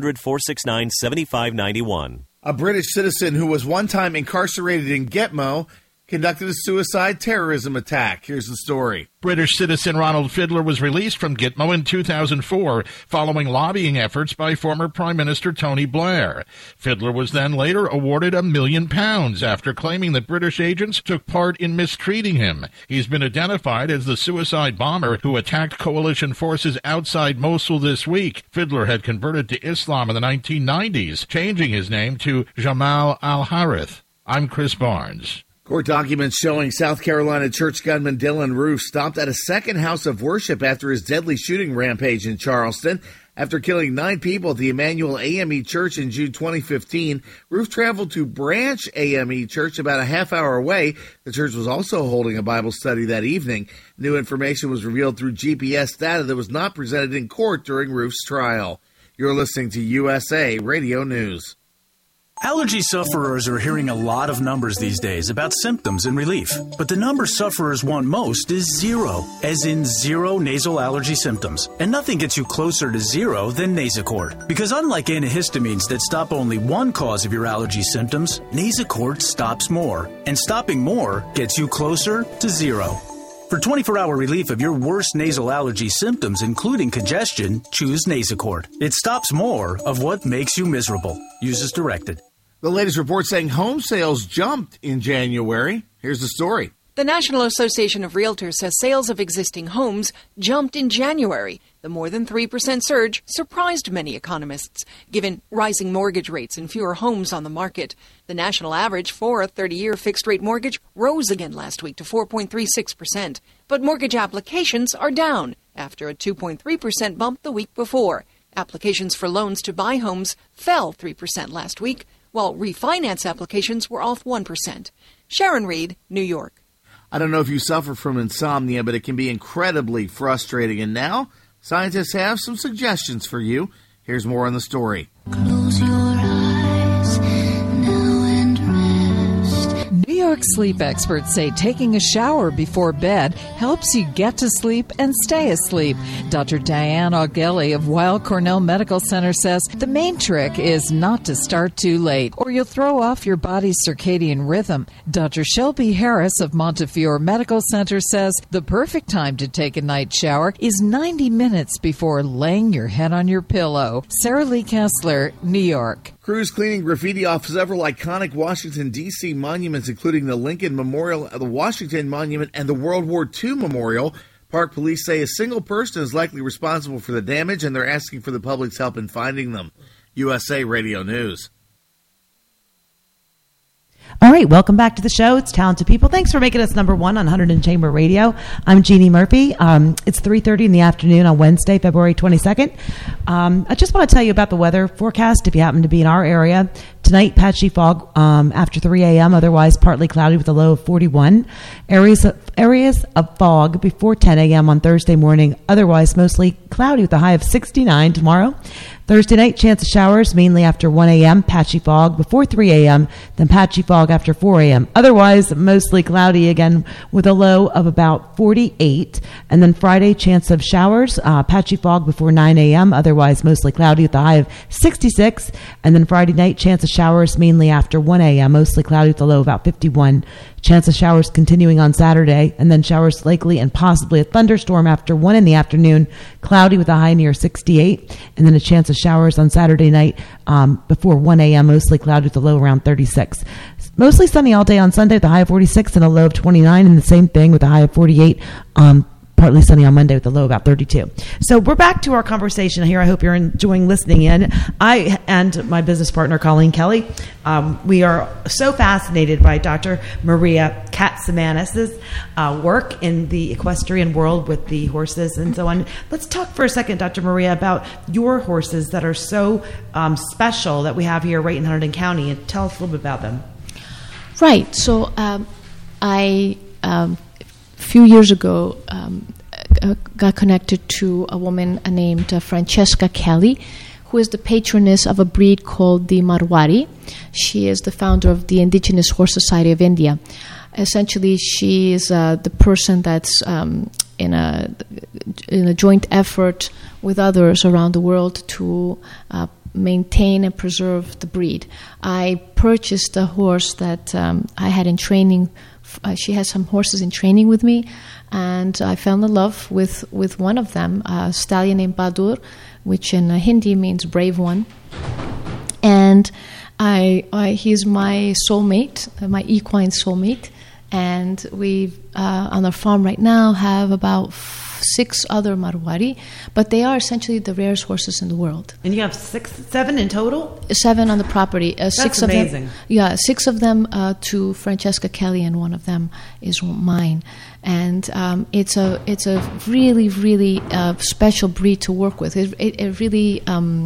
1-800-469-7591. A British citizen who was one time incarcerated in Gitmo conducted a suicide terrorism attack. Here's the story. British citizen Ronald Fiddler was released from Gitmo in 2004 following lobbying efforts by former Prime Minister Tony Blair. Fiddler was then later awarded £1 million after claiming that British agents took part in mistreating him. He's been identified as the suicide bomber who attacked coalition forces outside Mosul this week. Fiddler had converted to Islam in the 1990s, changing his name to Jamal al-Harith. I'm Chris Barnes. Court documents showing South Carolina church gunman Dylan Roof stopped at a second house of worship after his deadly shooting rampage in Charleston. After killing 9 people at the Emmanuel AME Church in June 2015, Roof traveled to Branch AME Church about a half hour away. The church was also holding a Bible study that evening. New information was revealed through GPS data that was not presented in court during Roof's trial. You're listening to USA Radio News. Allergy sufferers are hearing a lot of numbers these days about symptoms and relief. But the number sufferers want most is 0, as in 0 nasal allergy symptoms. And nothing gets you closer to 0 than Nasacort. Because unlike antihistamines that stop only one cause of your allergy symptoms, Nasacort stops more. And stopping more gets you closer to 0. For 24-hour relief of your worst nasal allergy symptoms, including congestion, choose Nasacort. It stops more of what makes you miserable. Use as directed. The latest report saying home sales jumped in January. Here's the story. The National Association of Realtors says sales of existing homes jumped in January. The more than 3% surge surprised many economists, given rising mortgage rates and fewer homes on the market. The national average for a 30-year fixed-rate mortgage rose again last week to 4.36%. But mortgage applications are down after a 2.3% bump the week before. Applications for loans to buy homes fell 3% last week, while refinance applications were off 1%. Sharon Reed, New York. I don't know if you suffer from insomnia, but it can be incredibly frustrating. And now, scientists have some suggestions for you. Here's more on the story. Close your eyes now and rest. New York sleep experts say taking a shower before bed helps you get to sleep and stay asleep. Dr. Diane Augelli of Weill Cornell Medical Center says the main trick is not to start too late, or you'll throw off your body's circadian rhythm. Dr. Shelby Harris of Montefiore Medical Center says the perfect time to take a night shower is 90 minutes before laying your head on your pillow. Sarah Lee Kessler, New York. Crews cleaning graffiti off several iconic Washington, D.C. monuments, including the Lincoln Memorial, the Washington Monument, and the World War II Memorial. Park police say a single person is likely responsible for the damage, and they're asking for the public's help in finding them. USA Radio News. All right, welcome back to the show. It's Talented People. Thanks for making us number one on Hunterdon Chamber Radio. I'm Jeannie Murphy. It's 3:30 in the afternoon on Wednesday, February 22nd. I just want to tell you about the weather forecast if you happen to be in our area. Tonight, patchy fog after 3 a.m., otherwise partly cloudy with a low of 41. Areas of fog before 10 a.m. on Thursday morning, otherwise mostly cloudy with a high of 69 tomorrow. Thursday night, chance of showers mainly after 1 a.m., patchy fog before 3 a.m., then patchy fog after 4 a.m. Otherwise, mostly cloudy again with a low of about 48. And then Friday, chance of showers, patchy fog before 9 a.m., otherwise mostly cloudy with a high of 66. And then Friday night, chance of showers mainly after 1 a.m., mostly cloudy with a low of about 51. Chance of showers continuing on Saturday, and then showers likely and possibly a thunderstorm after 1 in the afternoon, cloudy with a high near 68, and then a chance of showers on Saturday night before 1 a.m., mostly cloudy with a low around 36. Mostly sunny all day on Sunday with a high of 46 and a low of 29, and the same thing with a high of 48 partly sunny on Monday with a low about 32. So we're back to our conversation here. I hope you're enjoying listening in. I and my business partner, Colleen Kelly, we are so fascinated by Dr. Maria Katsamanis' work in the equestrian world with the horses and so on. Let's talk for a second, Dr. Maria, about your horses that are so special that we have here right in Hunterdon County, and tell us a little bit about them. Right. So I a few years ago got connected to a woman named Francesca Kelly, who is the patroness of a breed called the Marwari. She is the founder of the Indigenous Horse Society of India. Essentially, she is the person that's in a joint effort with others around the world to maintain and preserve the breed. I purchased a horse that I had in training. She has some horses in training with me, and I fell in love with one of them, a stallion named Badur, which in Hindi means brave one. And he's my soulmate, my equine soulmate. And we, on our farm right now, have about 6 other Marwari, but they are essentially the rarest horses in the world. And you have 7 in total? 7 on the property. That's 6 amazing. Of them, yeah, 6 of them to Francesca Kelly, and one of them is mine. And it's a really, really special breed to work with. It really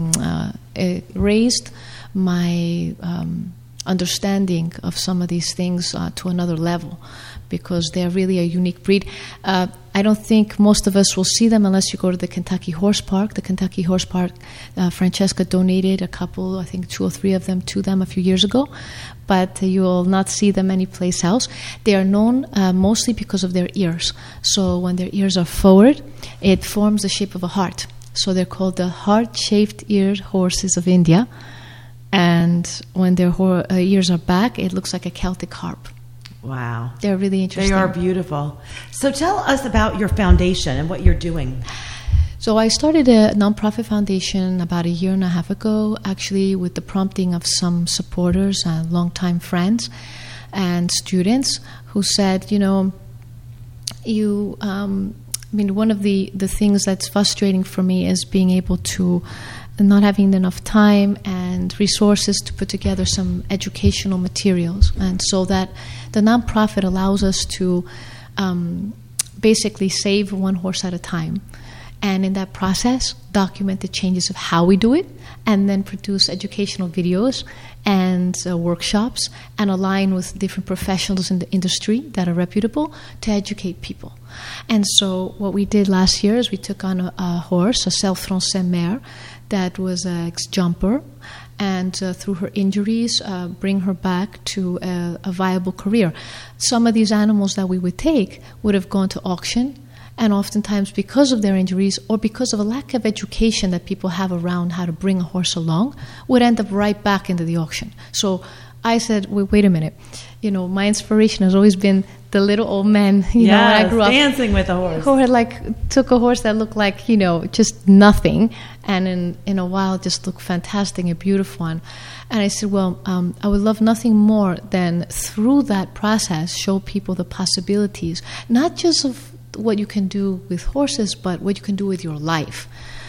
it raised my understanding of some of these things to another level, because they're really a unique breed. I don't think most of us will see them unless you go to the Kentucky Horse Park. The Kentucky Horse Park, Francesca donated a couple, I think 2 or 3 of them to them a few years ago, but you will not see them anyplace else. They are known mostly because of their ears. So when their ears are forward, it forms the shape of a heart. So they're called the heart-shaped eared horses of India. And when their ears are back, it looks like a Celtic harp. Wow. They're really interesting. They are beautiful. So tell us about your foundation and what you're doing. So I started a nonprofit foundation about 1.5 years ago, actually with the prompting of some supporters, longtime friends and students who said, one of the things that's frustrating for me is being able to not having enough time and resources to put together some educational materials. And so that the nonprofit allows us to basically save one horse at a time. And in that process, document the changes of how we do it, and then produce educational videos and workshops, and align with different professionals in the industry that are reputable to educate people. And so what we did last year is we took on a horse, a Selle Français mare, that was an ex-jumper, and through her injuries, bring her back to a viable career. Some of these animals that we would take would have gone to auction, and oftentimes because of their injuries or because of a lack of education that people have around how to bring a horse along, would end up right back into the auction. So I said, wait a minute. My inspiration has always been the little old men, when I grew up. Dancing with a horse. Who had took a horse that looked like, just nothing, and in a while just looked fantastic and beautiful. And I said, I would love nothing more than through that process show people the possibilities, not just of what you can do with horses, but what you can do with your life.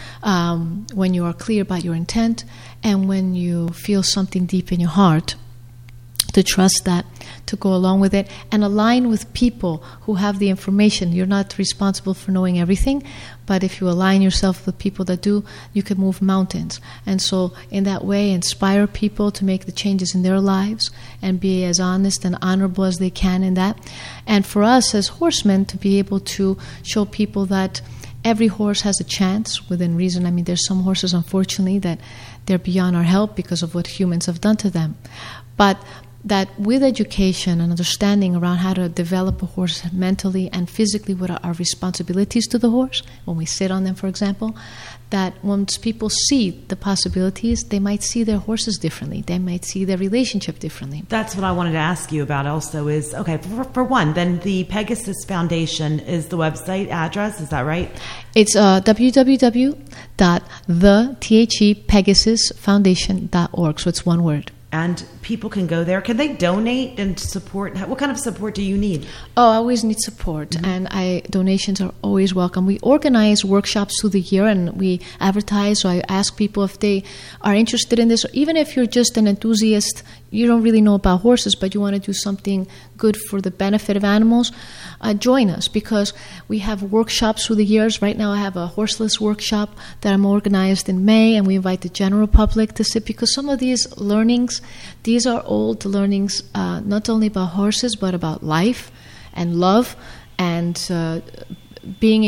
When you are clear about your intent, and when you feel something deep in your heart, to trust that, to go along with it, and align with people who have the information. You're not responsible for knowing everything, but if you align yourself with people that do, you can move mountains. And so in that way, inspire people to make the changes in their lives and be as honest and honorable as they can in that. And for us as horsemen to be able to show people that every horse has a chance within reason. There's some horses, unfortunately, that they're beyond our help because of what humans have done to them. But that with education and understanding around how to develop a horse mentally and physically, what are our responsibilities to the horse when we sit on them, for example, that once people see the possibilities, they might see their horses differently. They might see their relationship differently. That's what I wanted to ask you about also is, okay, for one, then the Pegasus Foundation is the website address, is that right? It's www.thepegasusfoundation.org, so it's one word. and people can go there. Can they donate and support? What kind of support do you need? Oh, I always need support, and donations are always welcome. We organize workshops through the year, and we advertise. So I ask people if they are interested in this, or even if you're just an enthusiast, you don't really know about horses, but you want to do something good for the benefit of animals, join us, because we have workshops through the years. Right now I have a horseless workshop that I'm organized in May, and we invite the general public to sit, because some of these learnings, these are old learnings, not only about horses, but about life and love and being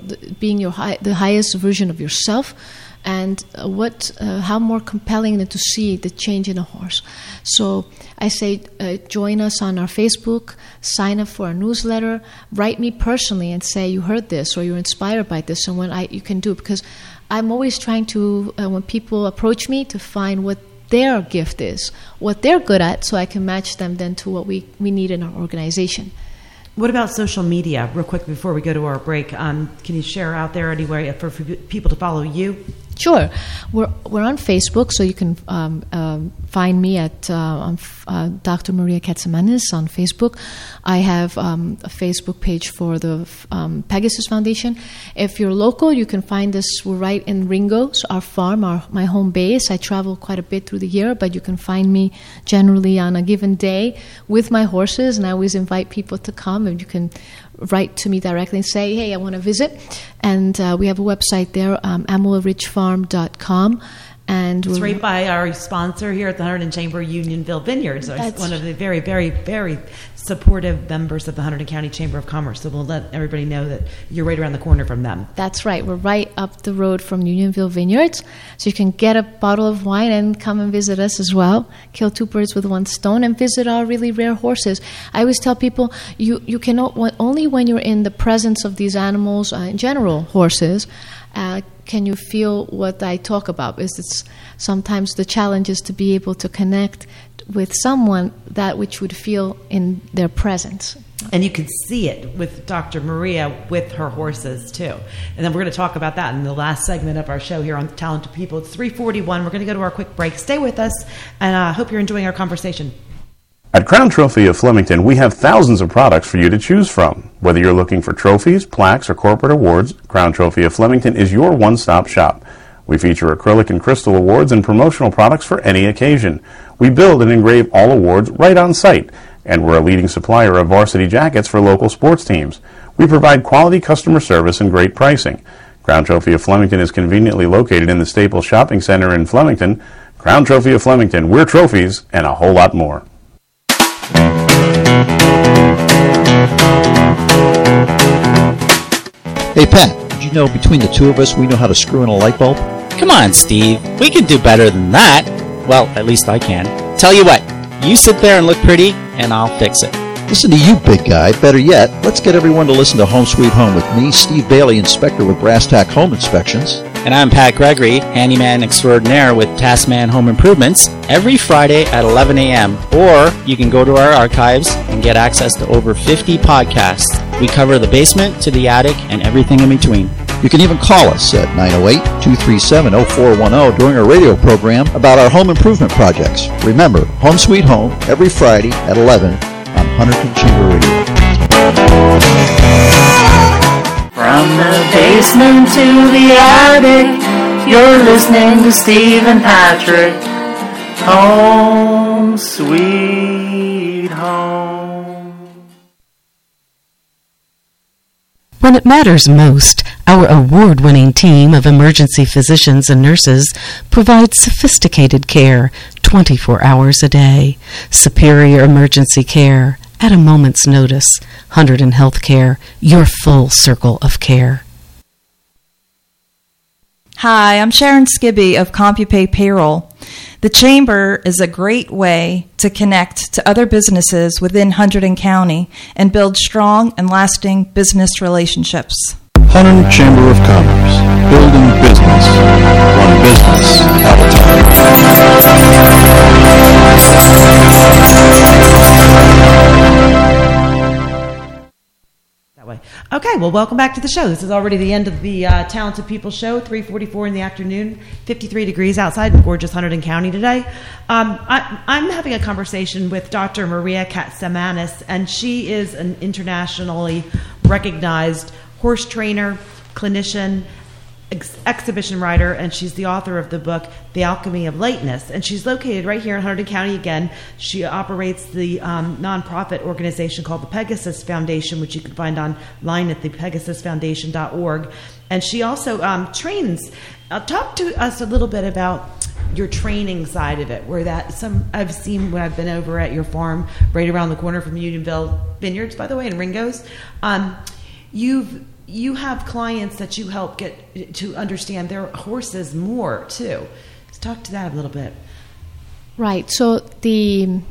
the highest version of yourself. And how more compelling than to see the change in a horse. So I say join us on our Facebook, sign up for our newsletter, write me personally and say you heard this or you're inspired by this, and you can do it, because I'm always trying to, when people approach me, to find what their gift is, what they're good at, so I can match them then to what we need in our organization. What about social media? Real quick before we go to our break, can you share out there anywhere for people to follow you? Sure. We're on Facebook, so you can find me at Dr. Maria Katsamanis on Facebook. I have a Facebook page for the Pegasus Foundation. If you're local, you can find us. We're right in Ringo, so our farm, my home base. I travel quite a bit through the year, but you can find me generally on a given day with my horses, and I always invite people to come, and you can write to me directly and say, hey, I want to visit. And we have a website there, AmwellRidgeFarm.com. And it's right by our sponsor here at the Hunterdon Chamber, Unionville Vineyards. That's one of the very, very, very supportive members of the Hunterdon County Chamber of Commerce. So we'll let everybody know that you're right around the corner from them. That's right. We're right up the road from Unionville Vineyards. So you can get a bottle of wine and come and visit us as well. Kill two birds with one stone and visit our really rare horses. I always tell people you can only when you're in the presence of these animals, in general, horses, can you feel what I talk about? Because it's sometimes the challenge is to be able to connect with someone that which would feel in their presence. And you can see it with Dr. Maria with her horses, too. And then we're going to talk about that in the last segment of our show here on Talented People. It's 3:41. We're going to go to our quick break. Stay with us, and I hope you're enjoying our conversation. At Crown Trophy of Flemington, we have thousands of products for you to choose from. Whether you're looking for trophies, plaques, or corporate awards, Crown Trophy of Flemington is your one-stop shop. We feature acrylic and crystal awards and promotional products for any occasion. We build and engrave all awards right on site, and we're a leading supplier of varsity jackets for local sports teams. We provide quality customer service and great pricing. Crown Trophy of Flemington is conveniently located in the Staples Shopping Center in Flemington. Crown Trophy of Flemington, we're trophies and a whole lot more. Hey Pat, did you know between the two of us we know how to screw in a light bulb? Come on, Steve. We can do better than that. Well, at least I can. Tell you what, you sit there and look pretty, and I'll fix it. Listen to you, big guy. Better yet, let's get everyone to listen to Home Sweet Home with me, Steve Bailey, inspector with Brass Tack Home Inspections. And I'm Pat Gregory, handyman extraordinaire with Taskman Home Improvements, every Friday at 11 a.m. Or you can go to our archives and get access to over 50 podcasts. We cover the basement to the attic and everything in between. You can even call us at 908-237-0410 during our radio program about our home improvement projects. Remember, Home Sweet Home, every Friday at 11 on Hunterdon Chamber Radio. From the basement to the attic, you're listening to Steve and Patrick. Home Sweet Home. When it matters most, our award-winning team of emergency physicians and nurses provides sophisticated care 24 hours a day. Superior emergency care at a moment's notice. Hunterdon Healthcare, your full circle of care. Hi, I'm Sharon Skibby of CompuPay Payroll. The Chamber is a great way to connect to other businesses within Hunterdon County and build strong and lasting business relationships. Hunterdon Chamber of Commerce, building business, one business at a time. That way. Okay, well, welcome back to the show. This is already the end of the Talented People show, 3:44 in the afternoon, 53 degrees outside in gorgeous Hunterdon County today. I'm having a conversation with Dr. Maria Katsamanis, and she is an internationally recognized horse trainer, clinician, exhibition writer, and she's the author of the book The Alchemy of Lightness, and she's located right here in Hunterdon County again. She operates the nonprofit organization called the Pegasus Foundation, which you can find online at thepegasusfoundation.org, and she also trains. Talk to us a little bit about your training side of it, where I've seen when I've been over at your farm right around the corner from Unionville Vineyards, by the way, and Ringo's. You have clients that you help get to understand their horses more too. Let's talk to that a little bit. Right. So the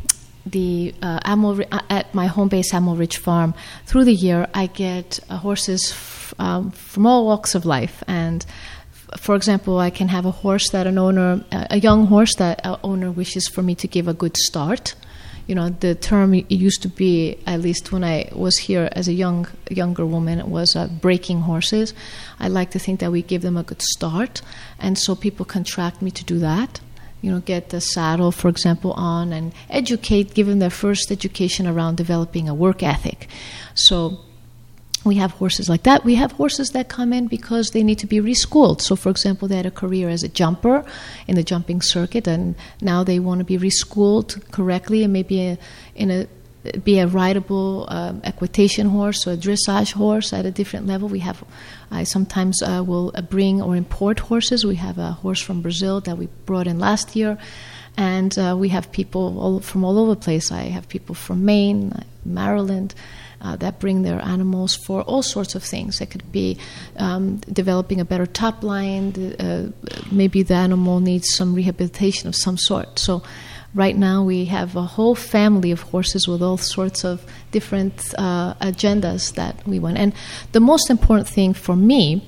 at my home base, Amel Ridge Farm, through the year I get horses from all walks of life. And for example, I can have a horse that a young horse that an owner wishes for me to give a good start. You know, the term it used to be, at least when I was here as a younger woman, it was breaking horses. I like to think that we give them a good start, and so people contract me to do that. You know, get the saddle, for example, on and give them their first education around developing a work ethic. So we have horses like that. We have horses that come in because they need to be reschooled. So, for example, they had a career as a jumper in the jumping circuit, and now they want to be reschooled correctly and maybe be a rideable equitation horse or a dressage horse at a different level. I sometimes will bring or import horses. We have a horse from Brazil that we brought in last year, and we have people from all over the place. I have people from Maine, Maryland, that bring their animals for all sorts of things. It could be developing a better top line. Maybe the animal needs some rehabilitation of some sort. So right now we have a whole family of horses with all sorts of different agendas that we want. And the most important thing for me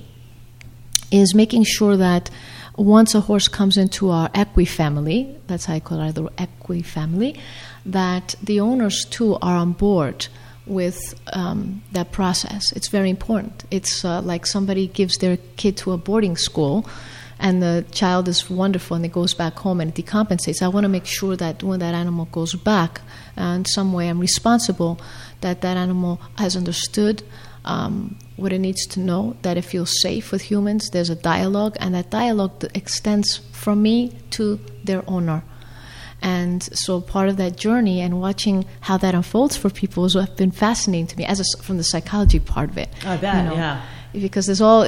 is making sure that once a horse comes into our equi family, that's how I call it, the equi family, that the owners too are on board with that process. It's very important. It's like somebody gives their kid to a boarding school and the child is wonderful and it goes back home and it decompensates. I want to make sure that when that animal goes back, in some way I'm responsible, that animal has understood what it needs to know, that it feels safe with humans. There's a dialogue, and that dialogue extends from me to their owner. And so part of that journey and watching how that unfolds for people has been fascinating to me from the psychology part of it. I bet, yeah. Because there's all,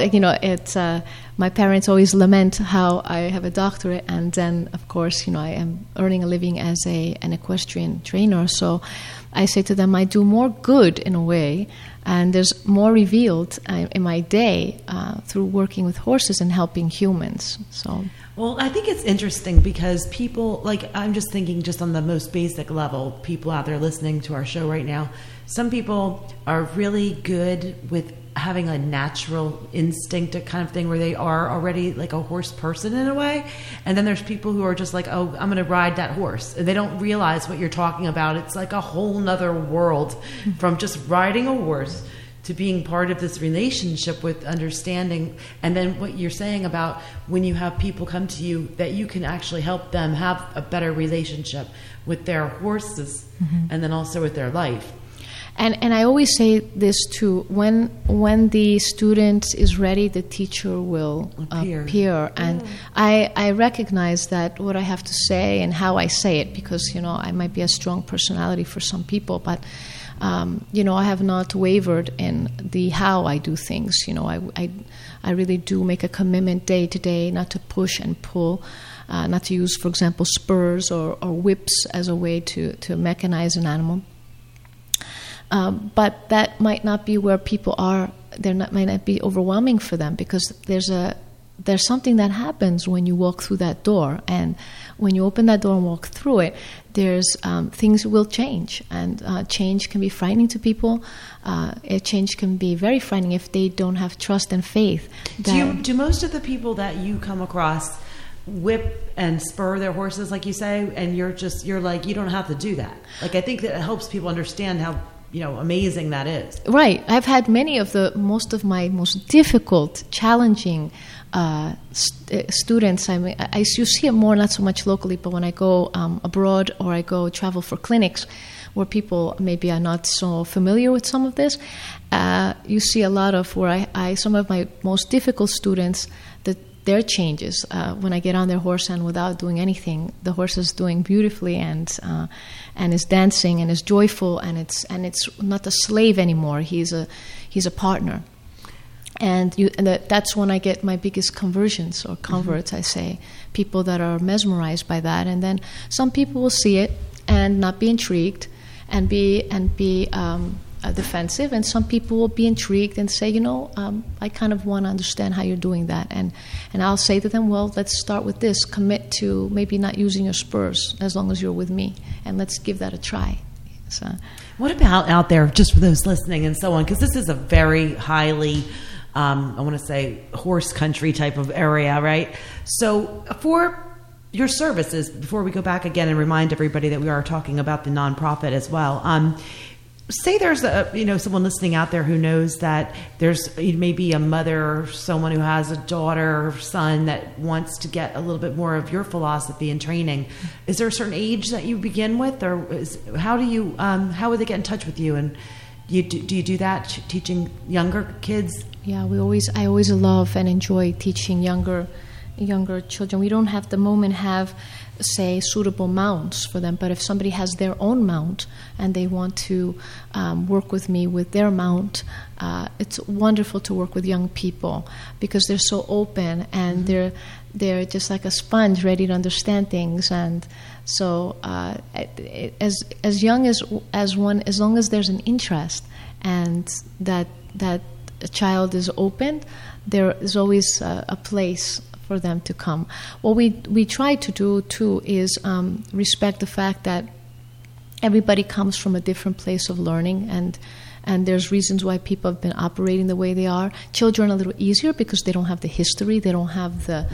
my parents always lament how I have a doctorate, and then, of course, I am earning a living as an equestrian trainer. So I say to them, I do more good in a way, and there's more revealed in my day through working with horses and helping humans. So. Well, I think it's interesting because people, I'm just thinking just on the most basic level, people out there listening to our show right now, some people are really good with having a natural instinct kind of thing where they are already like a horse person in a way. And then there's people who are just like, oh, I'm going to ride that horse. And they don't realize what you're talking about. It's like a whole nother world from just riding a horse to being part of this relationship with understanding. And then what you're saying about when you have people come to you, that you can actually help them have a better relationship with their horses and then also with their life. And I always say this too, when the student is ready, the teacher will appear. And I recognize that what I have to say and how I say it, because, I might be a strong personality for some people, but I have not wavered in the how I do things. I really do make a commitment day to day not to push and pull, not to use, for example, spurs or whips as a way to mechanize an animal. But that might not be where people are. Might not be overwhelming for them, because there's something that happens when you walk through that door, and when you open that door and walk through it, there's things will change, and change can be frightening to people. Change can be very frightening if they don't have trust and faith. Do most of the people that you come across whip and spur their horses, like you say, and you're like, you don't have to do that? I think that it helps people understand how amazing that is. Right. I've had most of my most difficult, challenging students. You see it more, not so much locally, but when I go abroad or I go travel for clinics where people maybe are not so familiar with some of this, you see a lot of where some of my most difficult students, their changes when I get on their horse and without doing anything, the horse is doing beautifully and is dancing and is joyful and it's not a slave anymore. He's a partner, and that's when I get my biggest conversions or converts. I say people that are mesmerized by that, and then some people will see it and not be intrigued and be defensive, and some people will be intrigued and say, I kind of want to understand how you're doing that, and I'll say to them, well, let's start with this. Commit to maybe not using your spurs as long as you're with me, and let's give that a try. So, what about out there, just for those listening and so on, because this is a very highly, I want to say, horse country type of area, right? So for your services, before we go back again and remind everybody that we are talking about the nonprofit as well, say there's someone listening out there who knows that there's maybe a mother or someone who has a daughter or son that wants to get a little bit more of your philosophy and training. Is there a certain age that you begin with, or how would they get in touch with you? And do you do that, teaching younger kids? Yeah, I always love and enjoy teaching younger children. We don't have the moment say suitable mounts for them, but if somebody has their own mount and they want to work with me with their mount, it's wonderful to work with young people because they're so open and they're just like a sponge, ready to understand things. And so as young as long as there's an interest and that a child is open, there is always a place for them to come. What we try to do too is respect the fact that everybody comes from a different place of learning, and there's reasons why people have been operating the way they are. Children are a little easier because they don't have the history, they don't have the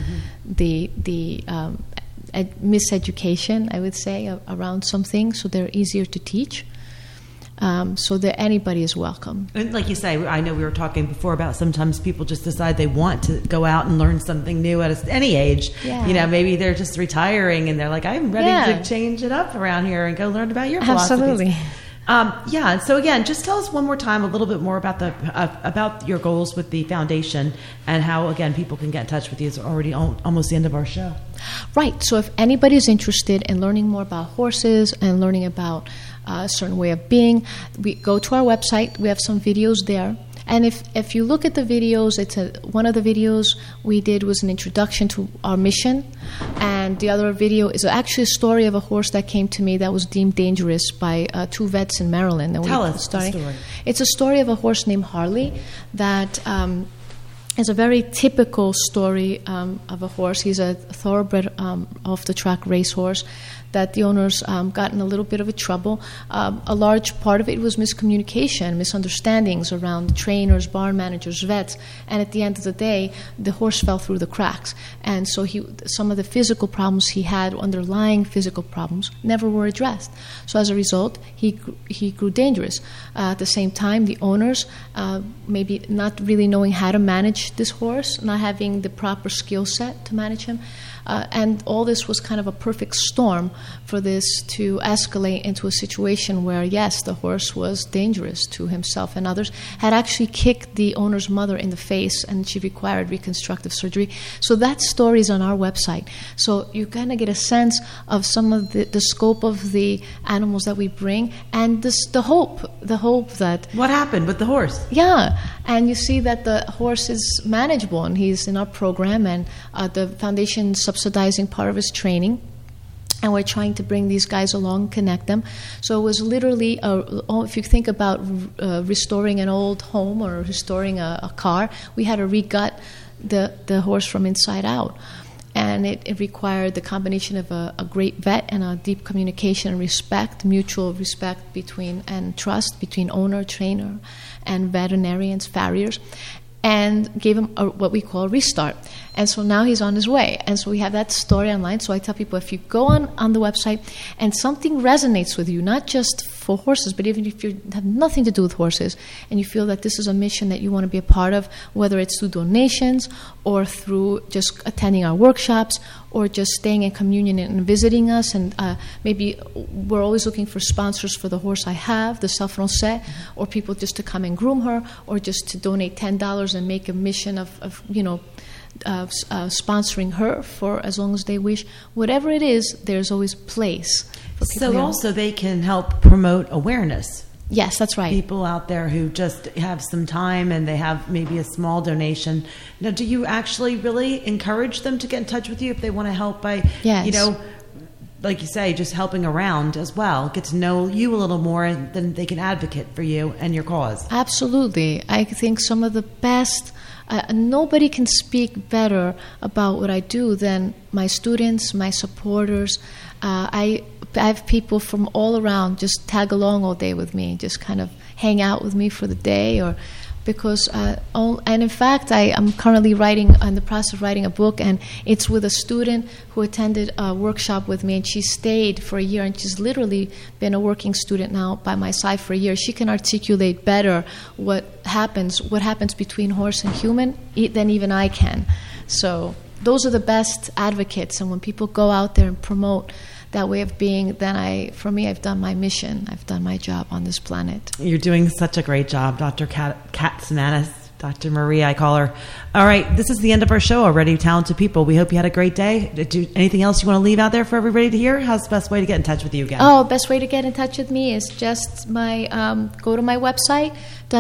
miseducation, I would say, around some things, so they're easier to teach. So that anybody is welcome. And like you say, I know we were talking before about sometimes people just decide they want to go out and learn something new at any age. Yeah. Maybe they're just retiring and they're like, I'm ready to change it up around here and go learn about your philosophies. Absolutely. So again, just tell us one more time a little bit more about about your goals with the foundation and how, again, people can get in touch with you. It's already almost the end of our show. Right. So if anybody's interested in learning more about horses and learning about a certain way of being, we go to our website. We have some videos there. And if you look at the videos, one of the videos we did was an introduction to our mission, and the other video is actually a story of a horse that came to me that was deemed dangerous by two vets in Maryland. Tell us the story. It's a story of a horse named Harley that is a very typical story of a horse. He's a thoroughbred off-the-track racehorse that the owners got in a little bit of a trouble. A large part of it was miscommunication, misunderstandings around trainers, barn managers, vets, and at the end of the day, the horse fell through the cracks. And so some of the physical problems he had, underlying physical problems, never were addressed. So as a result, he grew dangerous. At the same time, the owners, maybe not really knowing how to manage this horse, not having the proper skill set to manage him, and all this was kind of a perfect storm for this to escalate into a situation where, yes, the horse was dangerous to himself and others, had actually kicked the owner's mother in the face, and she required reconstructive surgery. So that story is on our website. So you kind of get a sense of some of the scope of the animals that we bring, and the hope that... What happened with the horse? Yeah, and you see that the horse is manageable, and he's in our program, and the foundation subsidizing part of his training, and we're trying to bring these guys along, connect them. So it was literally, if you think about restoring an old home or restoring a car, we had to re-gut the horse from inside out. And it required the combination of a great vet and a deep communication and respect, mutual respect and trust between owner, trainer, and veterinarians, farriers. and gave him what we call a restart. And so now he's on his way. And so we have that story online. So I tell people, if you go on the website and something resonates with you, not just for horses, but even if you have nothing to do with horses, and you feel that this is a mission that you want to be a part of, whether it's through donations or through just attending our workshops or just staying in communion and visiting us, and maybe we're always looking for sponsors for the horse I have, the Self Francais, or people just to come and groom her, or just to donate $10 and make a mission of sponsoring her for as long as they wish. Whatever it is, there's always a place for people. So also they can help promote awareness. Yes, that's right. People out there who just have some time and they have maybe a small donation. Now, do you actually really encourage them to get in touch with you if they want to help by, like you say, just helping around as well, get to know you a little more, and then they can advocate for you and your cause? Absolutely. I think some of the best... nobody can speak better about what I do than my students, my supporters. I have people from all around just tag along all day with me, just kind of hang out with me for the day, or because and in fact I'm currently in the process of writing a book, and it's with a student who attended a workshop with me, and she stayed for a year, and she's literally been a working student now by my side for a year. She can articulate better what happens between horse and human than even I can. So those are the best advocates, and when people go out there and promote that way of being, then for me, I've done my mission. I've done my job on this planet. You're doing such a great job, Dr. Katsmanis, Dr. Marie, I call her. All right, this is the end of our show already, Talented People. We hope you had a great day. Anything else you want to leave out there for everybody to hear? How's the best way to get in touch with you again? Best way to get in touch with me is just go to my website,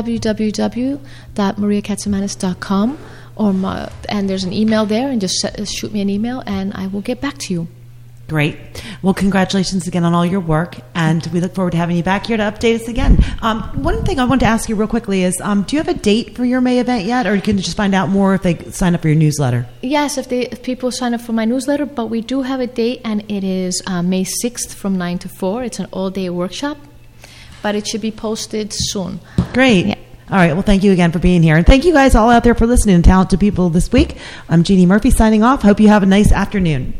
www.mariakatsmanis.com, and there's an email there, and just shoot me an email, and I will get back to you. Great. Well, congratulations again on all your work, and we look forward to having you back here to update us again. One thing I wanted to ask you real quickly is, do you have a date for your May event yet, or can you just find out more if they sign up for your newsletter? Yes, if people sign up for my newsletter, but we do have a date, and it is May 6th from 9 to 4. It's an all-day workshop, but it should be posted soon. Great. Yeah. All right. Well, thank you again for being here. And thank you guys all out there for listening to Talented People this week. I'm Jeannie Murphy signing off. Hope you have a nice afternoon.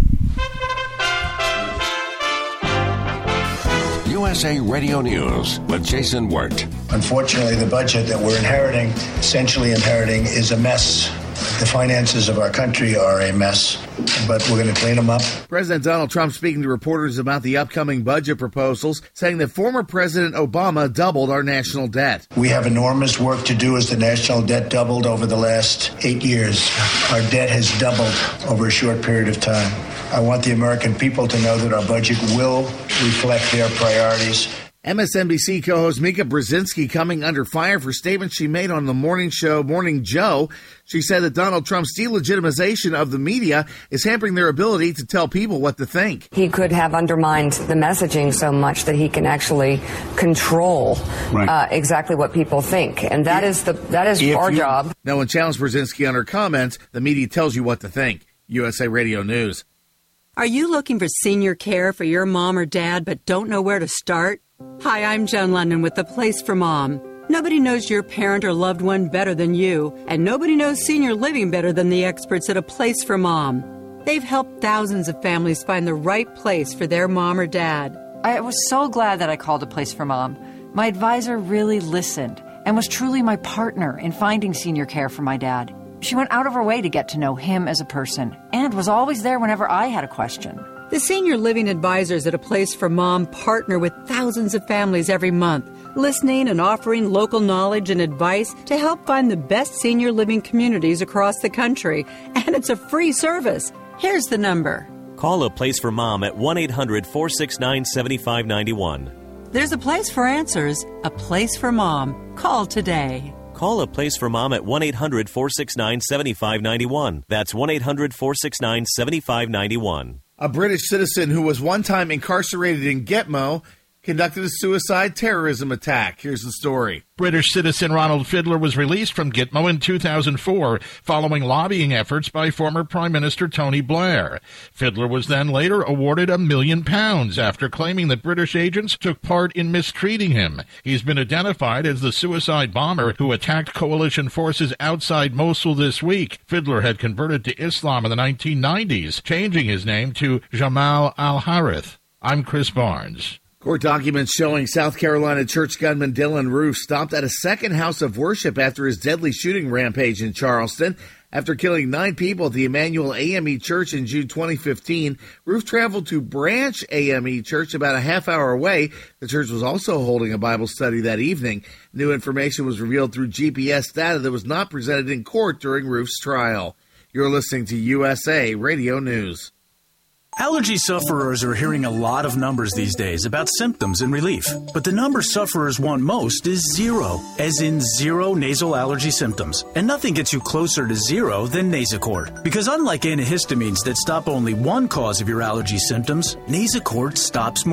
USA Radio News with Jason Wirt. Unfortunately, the budget that we're essentially inheriting, is a mess. The finances of our country are a mess, but we're going to clean them up. President Donald Trump speaking to reporters about the upcoming budget proposals, saying that former President Obama doubled our national debt. We have enormous work to do as the national debt doubled over the last 8 years. Our debt has doubled over a short period of time. I want the American people to know that our budget will reflect their priorities. MSNBC co-host Mika Brzezinski coming under fire for statements she made on the morning show Morning Joe. She said that Donald Trump's delegitimization of the media is hampering their ability to tell people what to think. He could have undermined the messaging so much that he can actually control exactly what people think. And that is our job. Now, when challenged Brzezinski on her comments, the media tells you what to think. USA Radio News. Are you looking for senior care for your mom or dad but don't know where to start? Hi, I'm Jen London with The Place for Mom. Nobody knows your parent or loved one better than you, and nobody knows senior living better than the experts at A Place for Mom. They've helped thousands of families find the right place for their mom or dad. I was so glad that I called A Place for Mom. My advisor really listened and was truly my partner in finding senior care for my dad. She went out of her way to get to know him as a person and was always there whenever I had a question. The senior living advisors at A Place for Mom partner with thousands of families every month, listening and offering local knowledge and advice to help find the best senior living communities across the country. And it's a free service. Here's the number. Call A Place for Mom at 1-800-469-7591. There's a place for answers, a place for mom. Call today. Call A Place for Mom at 1-800-469-7591. That's 1-800-469-7591. A British citizen who was one time incarcerated in Gitmo conducted a suicide terrorism attack. Here's the story. British citizen Ronald Fiedler was released from Gitmo in 2004 following lobbying efforts by former Prime Minister Tony Blair. Fiedler was then later awarded £1 million after claiming that British agents took part in mistreating him. He's been identified as the suicide bomber who attacked coalition forces outside Mosul this week. Fiedler had converted to Islam in the 1990s, changing his name to Jamal al-Harith. I'm Chris Barnes. Court documents showing South Carolina church gunman Dylan Roof stopped at a second house of worship after his deadly shooting rampage in Charleston. After killing 9 people at the Emmanuel AME Church in June 2015, Roof traveled to Branch AME Church about a half hour away. The church was also holding a Bible study that evening. New information was revealed through GPS data that was not presented in court during Roof's trial. You're listening to USA Radio News. Allergy sufferers are hearing a lot of numbers these days about symptoms and relief. But the number sufferers want most is 0, as in 0 nasal allergy symptoms. And nothing gets you closer to 0 than Nasacort. Because unlike antihistamines that stop only one cause of your allergy symptoms, Nasacort stops more.